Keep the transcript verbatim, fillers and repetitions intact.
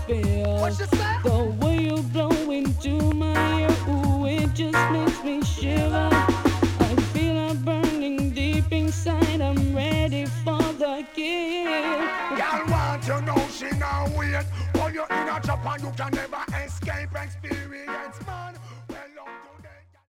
feel. What you say? The way you blow into my ear, ooh, it just makes me shiver. I feel it burning deep inside. I'm ready for the kill. Y'all want to know she now wait. Oh, you're in a Japan, you can never escape experience.